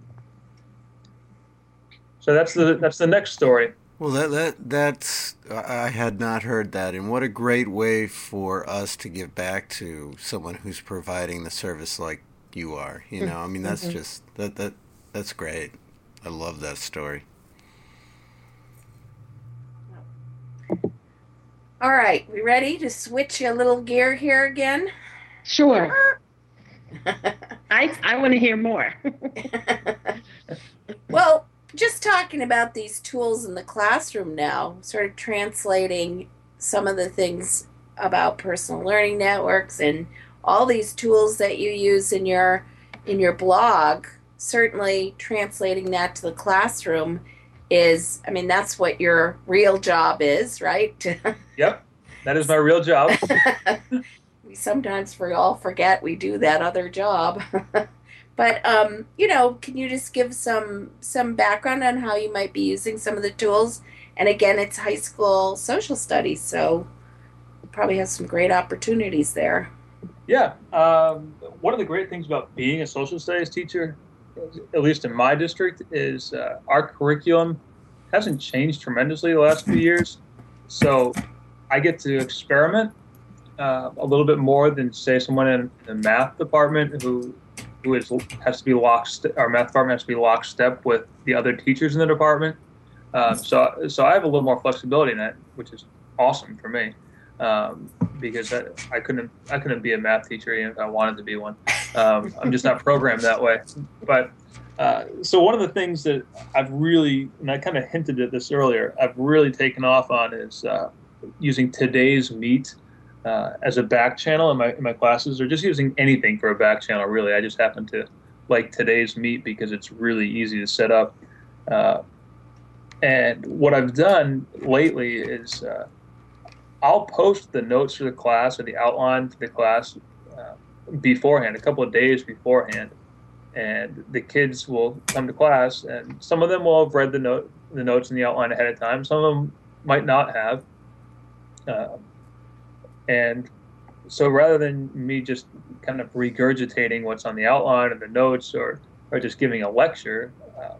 so that's the that's the next story. Well, that that that's I had not heard that, and what a great way for us to give back to someone who's providing the service like you are. You know, I mean, that's mm-hmm. just that that that's great. I love that story. All right, we ready to switch a little gear here again? Sure. I I want to hear more. Well, just talking about these tools in the classroom now, sort of translating some of the things about personal learning networks and all these tools that you use in your in your blog, certainly translating that to the classroom is, I mean, that's what your real job is, right? Yep, that is my real job. We sometimes we all forget we do that other job. But, um, you know, can you just give some some background on how you might be using some of the tools? And again, it's high school social studies, so you probably have some great opportunities there. Yeah. Um, one of the great things about being a social studies teacher, at least in my district, is uh, our curriculum hasn't changed tremendously the last few years. So I get to experiment uh, a little bit more than, say, someone in the math department who who is, has to be lockstep, our math department has to be lockstep with the other teachers in the department. Um, so, so I have a little more flexibility in that, which is awesome for me, um, because I, I couldn't, I couldn't be a math teacher even if I wanted to be one. Um, I'm just not programmed that way. But uh, so one of the things that I've really, and I kind of hinted at this earlier, I've really taken off on is uh, using Today's Meet Uh, as a back channel in my in my classes, or just using anything for a back channel, really. I just happen to like Today's Meet because it's really easy to set up. Uh, and what I've done lately is uh, I'll post the notes for the class or the outline for the class uh, beforehand, a couple of days beforehand. And the kids will come to class, and some of them will have read the note, the notes and the outline ahead of time. Some of them might not have. Uh, And so rather than me just kind of regurgitating what's on the outline of the notes or, or just giving a lecture, uh,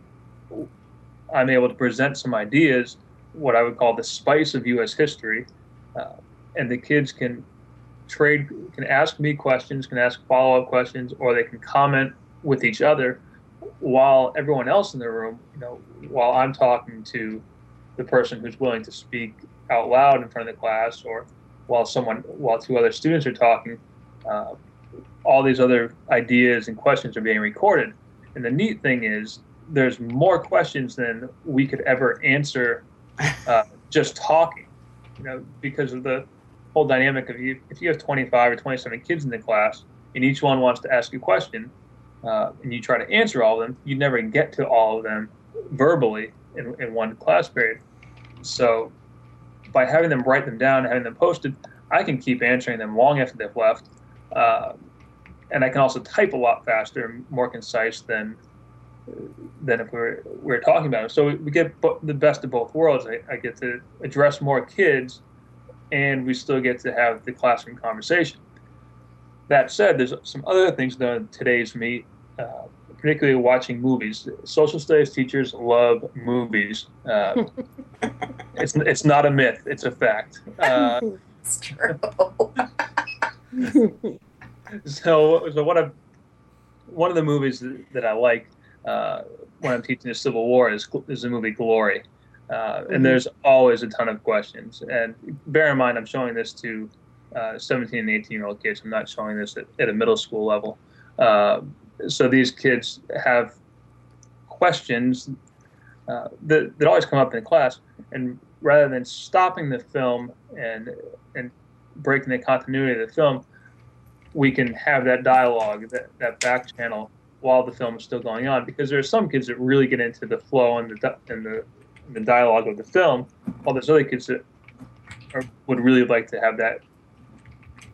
I'm able to present some ideas, what I would call the spice of U S history. Uh, and the kids can trade, can ask me questions, can ask follow-up questions, or they can comment with each other while everyone else in the room, you know, while I'm talking to the person who's willing to speak out loud in front of the class, or while someone, while two other students are talking, uh, all these other ideas and questions are being recorded. And the neat thing is there's more questions than we could ever answer uh, just talking, you know, because of the whole dynamic of you. If you have twenty-five or twenty-seven kids in the class and each one wants to ask a question uh, and you try to answer all of them, you never get to all of them verbally in, in one class period. So by having them write them down, having them posted, I can keep answering them long after they've left. Uh, and I can also type a lot faster and more concise than than if we were, we were talking about it. So we, we get bo- the best of both worlds. I, I get to address more kids, and we still get to have the classroom conversation. That said, there's some other things done in Today's Meet, uh, particularly watching movies. Social studies teachers love movies. Uh, It's it's not a myth; it's a fact. Uh, it's true. so so one of one of the movies that I like uh, when I'm teaching the Civil War is is the movie Glory, uh, mm-hmm. and there's always a ton of questions. And bear in mind, I'm showing this to uh, seventeen and eighteen year old kids. I'm not showing this at, at a middle school level. Uh, so these kids have questions uh, that that always come up in class. And rather than stopping the film and and breaking the continuity of the film, we can have that dialogue, that, that back channel, while the film is still going on. Because there are some kids that really get into the flow and the and the, and the dialogue of the film, while there's other kids that are, would really like to have that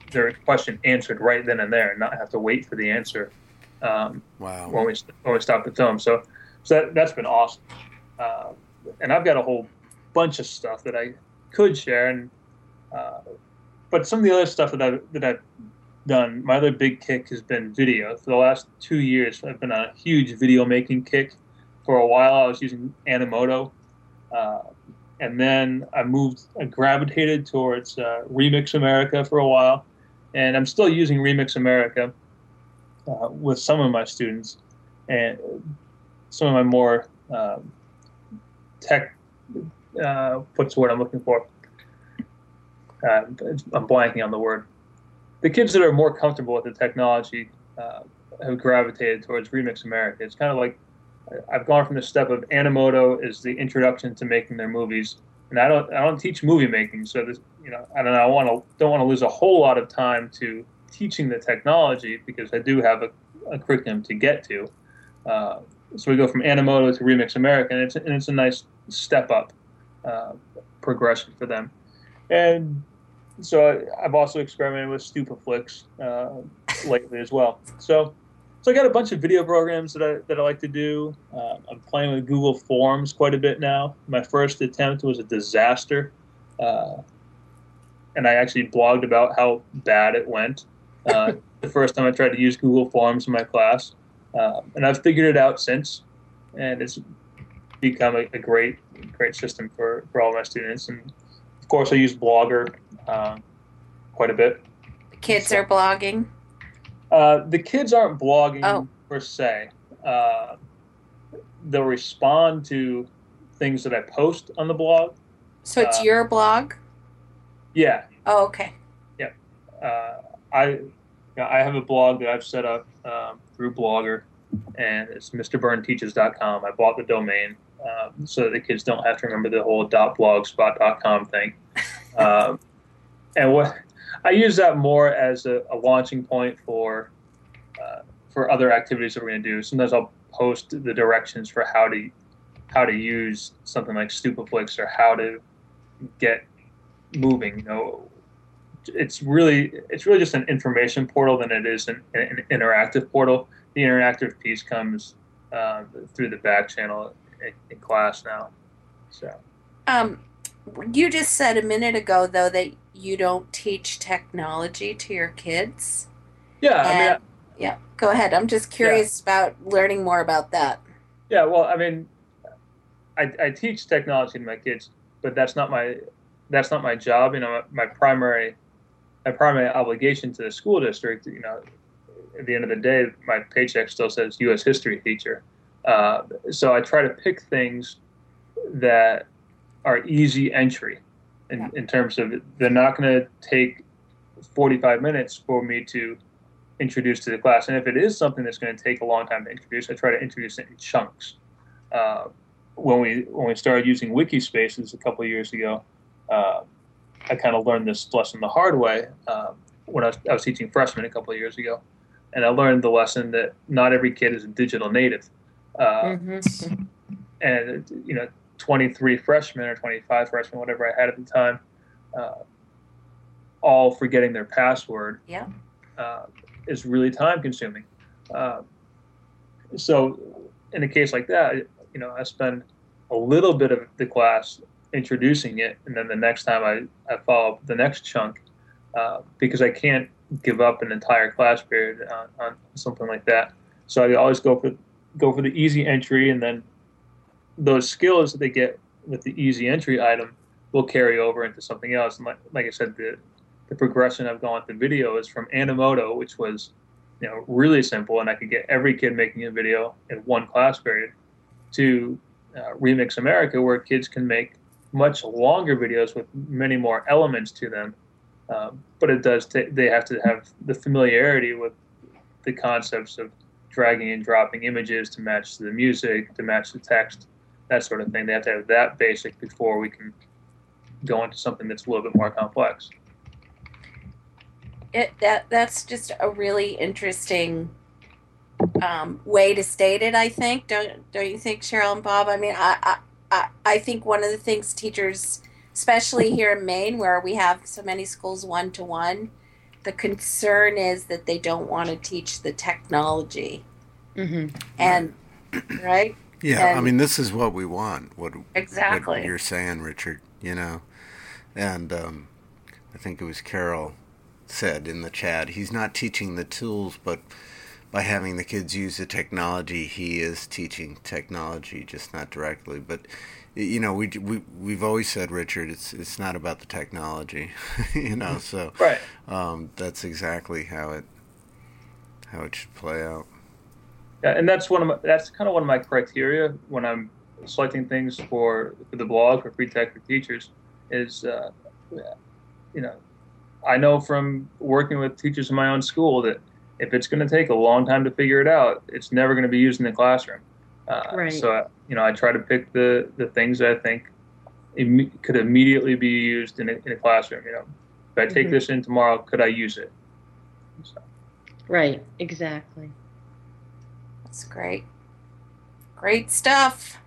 their question answered right then and there, and not have to wait for the answer um, wow. when we when we stop the film. So, so that, that's been awesome. Uh, and I've got a whole bunch of stuff that I could share, and uh, but some of the other stuff that I've that I've done, my other big kick has been video. For the last two years, I've been on a huge video making kick. For a while, I was using Animoto. Uh, and then I moved, I gravitated towards uh, Remix America for a while. And I'm still using Remix America uh, with some of my students and some of my more uh, tech, uh, what's the word I'm looking for? Uh, I'm blanking on the word. The kids that are more comfortable with the technology uh, have gravitated towards Remix America. It's kind of like I've gone from the step of Animoto is the introduction to making their movies, and I don't I don't teach movie making, so this you know I don't know I want to don't want to lose a whole lot of time to teaching the technology because I do have a, a curriculum to get to. Uh, so we go from Animoto to Remix America, and it's and it's a nice step up uh, progression for them, and so I, I've also experimented with Stupaflix uh, lately as well. So. So I got a bunch of video programs that I that I like to do. Uh, I'm playing with Google Forms quite a bit now. My first attempt was a disaster, uh, and I actually blogged about how bad it went uh, the first time I tried to use Google Forms in my class. Uh, and I've figured it out since, and it's become a, a great great system for, for all my students. And of course, I use Blogger uh, quite a bit. The kids so, are blogging. Uh, the kids aren't blogging oh. per se. Uh, they'll respond to things that I post on the blog. So it's uh, your blog? Yeah. Oh, okay. Yeah. Uh, I you know, I have a blog that I've set up um, through Blogger, and it's Mister Byrne Teaches dot com. I bought the domain um, so that the kids don't have to remember the whole .blogspot dot com thing. Um, and what... I use that more as a, a launching point for uh, for other activities that we're going to do. Sometimes I'll post the directions for how to how to use something like Stupaflix or how to get moving. You know, it's really it's really just an information portal than it is an, an interactive portal. The interactive piece comes uh, through the back channel in, in class now. So, um, you just said a minute ago though that you don't teach technology to your kids. Yeah, I and, mean, I, yeah. Go ahead. I'm just curious yeah. about learning more about that. Yeah, well, I mean, I, I teach technology to my kids, but that's not my that's not my job. You know, my, my primary my primary obligation to the school district. You know, at the end of the day, my paycheck still says U S history teacher. Uh, so I try to pick things that are easy entry. In, yeah. in terms of they're not going to take forty-five minutes for me to introduce to the class. And if it is something that's going to take a long time to introduce, I try to introduce it in chunks. Uh, when we when we started using Wikispaces a couple of years ago, uh, I kind of learned this lesson the hard way uh, when I was, I was teaching freshmen a couple of years ago. And I learned the lesson that not every kid is a digital native. Uh, mm-hmm. And, you know, twenty-three freshmen or twenty-five freshmen, whatever I had at the time, uh, all forgetting their password yeah. uh, is really time consuming. Uh, so in a case like that, you know, I spend a little bit of the class introducing it, and then the next time I, I follow up the next chunk uh, because I can't give up an entire class period on, on something like that. So I always go for go for the easy entry, and then those skills that they get with the easy entry item will carry over into something else. And like, like I said, the, the progression I've gone with the video is from Animoto, which was, you know, really simple, and I could get every kid making a video in one class period, to uh, Remix America, where kids can make much longer videos with many more elements to them. Um, but it does t- they have to have the familiarity with the concepts of dragging and dropping images to match the music, to match the text, that sort of thing. They have to have that basic before we can go into something that's a little bit more complex. It that that's just a really interesting um, way to state it. I think don't don't you think, Cheryl and Bob? I mean, I I I think one of the things teachers, especially here in Maine, where we have so many schools one to one, the concern is that they don't want to teach the technology. Mm-hmm. And, right? Yeah, and, I mean, this is what we want. What, exactly. What you're saying, Richard, you know. And um, I think it was Carol said in the chat, he's not teaching the tools, but by having the kids use the technology, he is teaching technology, just not directly. But you know, we we we've always said, Richard, it's it's not about the technology, you know. So right, um, that's exactly how it how it should play out. Yeah, and that's one of my, that's kind of one of my criteria when I'm selecting things for, for the blog for Free Tech for Teachers. Is uh, you know, I know from working with teachers in my own school that if it's going to take a long time to figure it out, it's never going to be used in the classroom. Uh, right. So, you know, I try to pick the, the things that I think Im- could immediately be used in a, in a classroom. You know, if I take mm-hmm. this in tomorrow, could I use it? So. Right, exactly. That's great. Great stuff.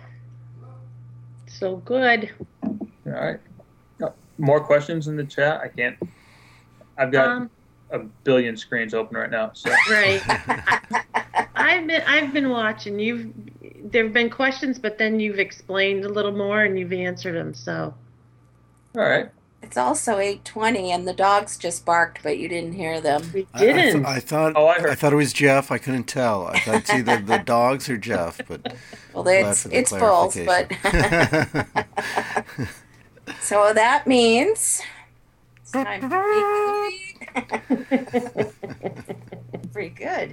So good. All right. More questions in the chat? I can't. I've got um, a billion screens open right now. So. Right. I've been I've been watching. You've there've been questions, but then you've explained a little more and you've answered them. So. All right. It's also eight twenty, and the dogs just barked, but you didn't hear them. We didn't. I, I, th- I thought. Oh, I heard. I thought it was Jeff. I couldn't tell. I thought it's either the dogs or Jeff, but. Well, it's it's both, but. So that means it's time for pretty good.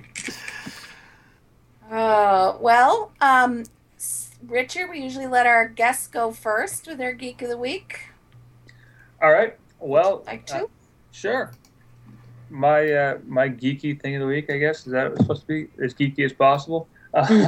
Uh, well, um, Richard, we usually let our guests go first with their Geek of the Week. All right. Well, like to? Uh, sure. My uh, my geeky thing of the week, I guess, is that it's supposed to be as geeky as possible. Uh,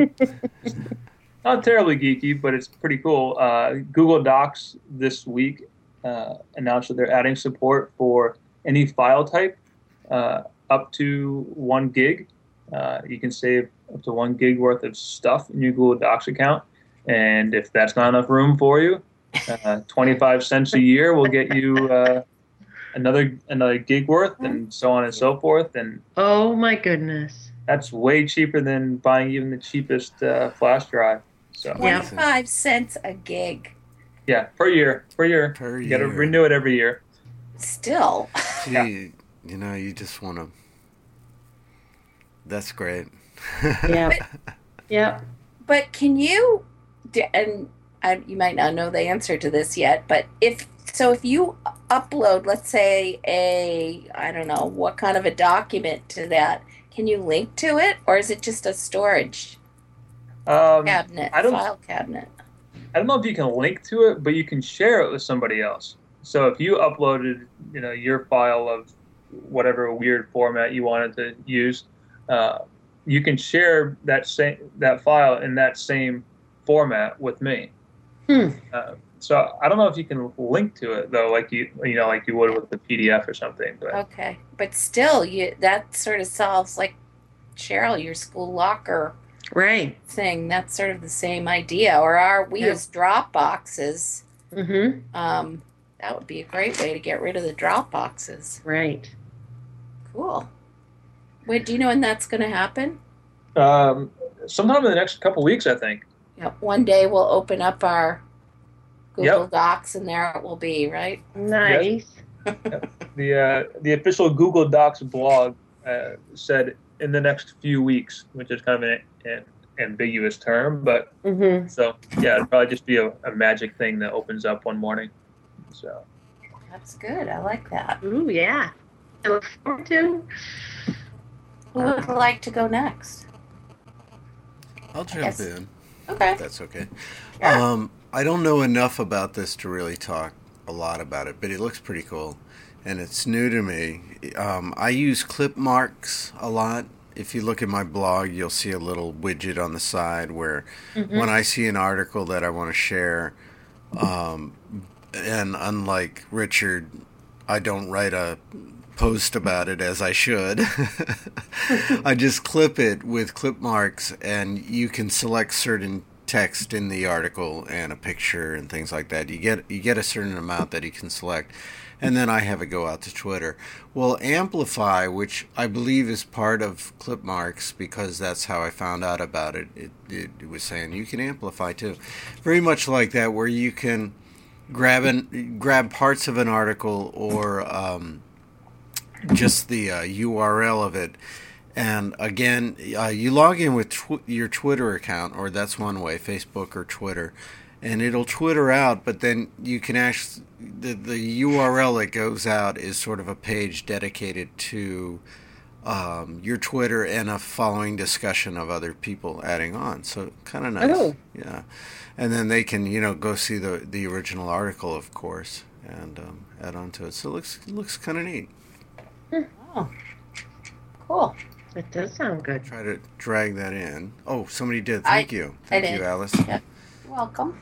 Not terribly geeky, but it's pretty cool. Uh, Google Docs this week uh, announced that they're adding support for any file type uh, up to one gig. Uh, you can save up to one gig worth of stuff in your Google Docs account. And if that's not enough room for you, uh, twenty-five cents a year will get you uh, another another gig worth, and so on and so forth. And oh my goodness, that's way cheaper than buying even the cheapest uh, flash drive. So twenty-five cents a gig. Yeah, per year. Per year. Per you year. got to renew it every year. Still. Gee, yeah. You know, you just want to. That's great. Yeah. But, yeah. But can you, and I, you might not know the answer to this yet, but if so, if you upload, let's say a, I don't know, what kind of a document to that, can you link to it, or is it just a storage? Um, cabinet, I don't, file cabinet. I don't know if you can link to it, but you can share it with somebody else. So if you uploaded, you know, your file of whatever weird format you wanted to use, uh, you can share that same that file in that same format with me. Hmm. Uh, so I don't know if you can link to it though, like you you know, like you would with the P D F or something. But okay, but still, you that sort of solves like Cheryl, your school locker. Right. Thing. That's sort of the same idea. Or are we yep. use drop boxes? Mm-hmm. Um, that would be a great way to get rid of the drop boxes. Right. Cool. Wait, do you know when that's going to happen? Um, sometime in the next couple weeks, I think. Yep. One day we'll open up our Google yep. Docs, and there it will be. Right. Nice. Yep. The uh, the official Google Docs blog uh, said in the next few weeks, which is kind of an, an ambiguous term, but mm-hmm. so yeah, it'll probably just be a, a magic thing that opens up one morning. So that's good. I like that. Ooh, yeah. I look forward to. Who would like to go next? I'll jump in. Okay. If that's okay. Sure. Um, I don't know enough about this to really talk a lot about it, but it looks pretty cool. And it's new to me. Um, I use clip marks a lot. If you look at my blog, you'll see a little widget on the side where mm-hmm. when I see an article that I want to share, um, and unlike Richard, I don't write a post about it as I should. I just clip it with clip marks, and you can select certain text in the article and a picture and things like that. You get you get a certain amount that he can select, and then I have it go out to Twitter. Well, Amplify, which I believe is part of Clipmarks, because that's how I found out about it. It, it, it was saying you can amplify too, very much like that, where you can grab an, grab parts of an article or um, just the uh, U R L of it. And again, uh, you log in with tw- your Twitter account, or that's one way, Facebook or Twitter, and it'll Twitter out, but then you can actually, the, the U R L that goes out is sort of a page dedicated to um, your Twitter and a following discussion of other people adding on. So kind of nice. Oh. Yeah. And then they can, you know, go see the, the original article, of course, and um, add on to it. So it looks, it looks kind of neat. Oh, cool. It does sound good. Try to drag that in. Oh, somebody did. Thank I, you. I Thank did. you, Alice. Yep. You're welcome.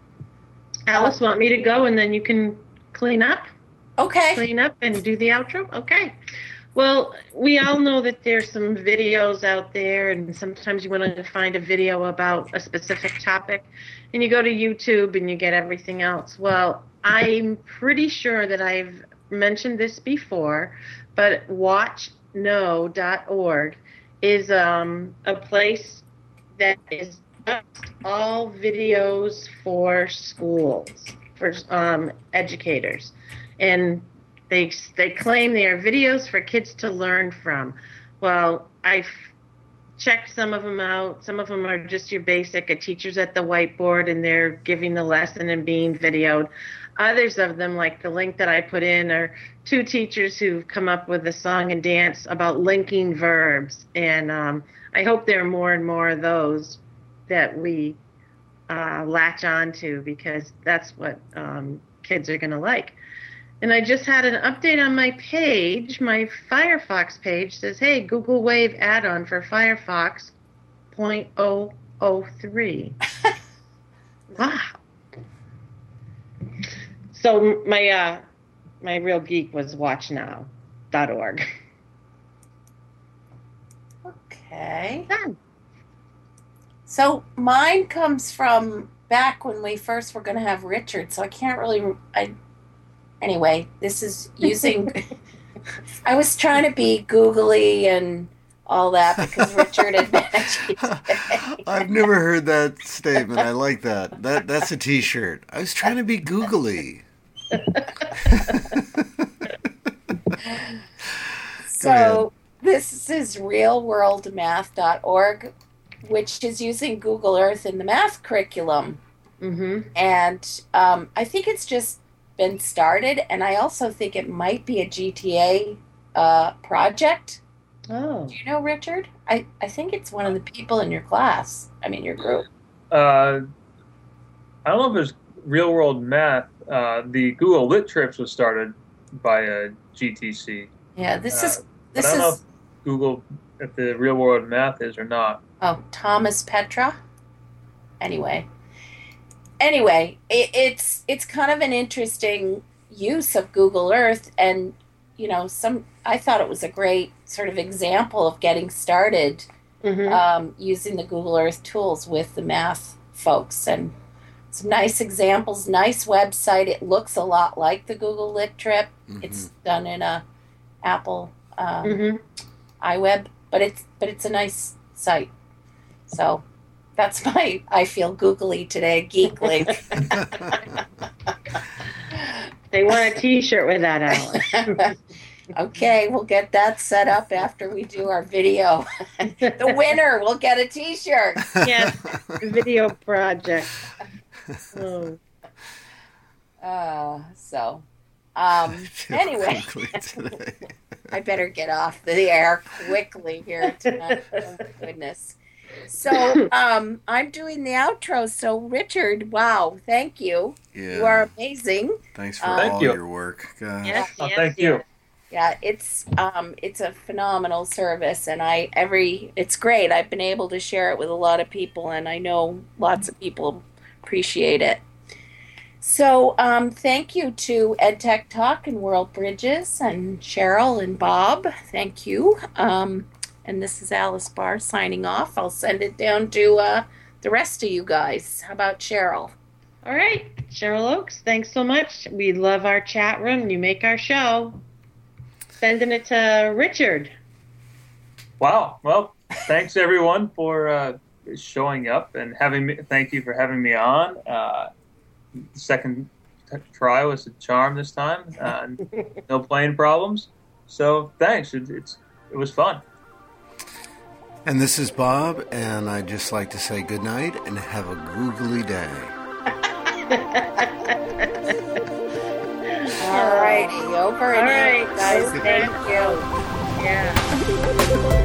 Alice, want me to go and then you can clean up? Okay. Clean up and do the outro? Okay. Well, we all know that there's some videos out there, and sometimes you want to find a video about a specific topic, and you go to YouTube and you get everything else. Well, I'm pretty sure that I've mentioned this before, but watch know dot org is um, a place that is just all videos for schools, for um, educators. And they they claim they are videos for kids to learn from. Well, I've checked some of them out. Some of them are just your basic, a teacher's at the whiteboard and they're giving the lesson and being videoed. Others of them, like the link that I put in, are two teachers who've come up with a song and dance about linking verbs. And um, I hope there are more and more of those that we uh, latch on to, because that's what um, kids are going to like. And I just had an update on my page. My Firefox page says, hey, Google Wave add-on for Firefox point oh oh three. Wow. So my uh, my real geek was watch now dot org. Okay. Done. So mine comes from back when we first were going to have Richard, so I can't really... I Anyway, this is using... I was trying to be googly and all that because Richard had mentioned it. I've never heard that statement. I like that. That That's a T-shirt. I was trying to be googly. So this is real world math dot org, which is using Google Earth in the math curriculum. Mm-hmm. And um, I think it's just been started, and I also think it might be a G T A uh, project. Oh. Do you know Richard? I, I think it's one of the people in your class. I mean, your group. Uh, I don't know if it's real world math. Uh, the Google Lit Trips was started by a G T C. Yeah, this Uh, is But this I don't know is if Google, if the real world math is or not. oh Thomas Petra. Anyway. Anyway, it, it's it's kind of an interesting use of Google Earth, and you know, some I thought it was a great sort of example of getting started Mm-hmm. um, using the Google Earth tools with the math folks, and some nice examples. Nice website. It looks a lot like the Google Lit Trip. Mhm. It's done in a Apple um, Mm-hmm. iWeb, but it's but it's a nice site. So. That's my, I feel googly today, geek link. They want a T-shirt with that, Alice. Okay, we'll get that set up after we do our video. The winner will get a T-shirt. Yes, video project. Oh. Uh, so, um, anyway, today. I better get off the air quickly here tonight. Oh, my goodness. So, um, I'm doing the outro. So, Richard, wow, thank you. Yeah. You are amazing. Thanks for Uh, Thank all you. your work. Gosh. Yes, Oh, yes, thank yes. you. Yeah, it's um, it's a phenomenal service, and I every it's great. I've been able to share it with a lot of people, and I know lots of people appreciate it. So, um, thank you to EdTech Talk and World Bridges and Cheryl and Bob. Thank you. Um, and this is Alice Barr signing off. I'll send it down to uh, the rest of you guys. How about Cheryl? All right, Cheryl Oakes, thanks so much. We love our chat room. You make our show. Sending it to Richard. Wow. Well, thanks everyone for uh, showing up and having me. Thank you for having me on. Uh, the second t- try was a charm this time. Uh, no playing problems. So thanks. It, it's it was fun. And this is Bob, and I'd just like to say good night and have a googly day. All righty, over and All right, out, guys. Thank you. Yeah.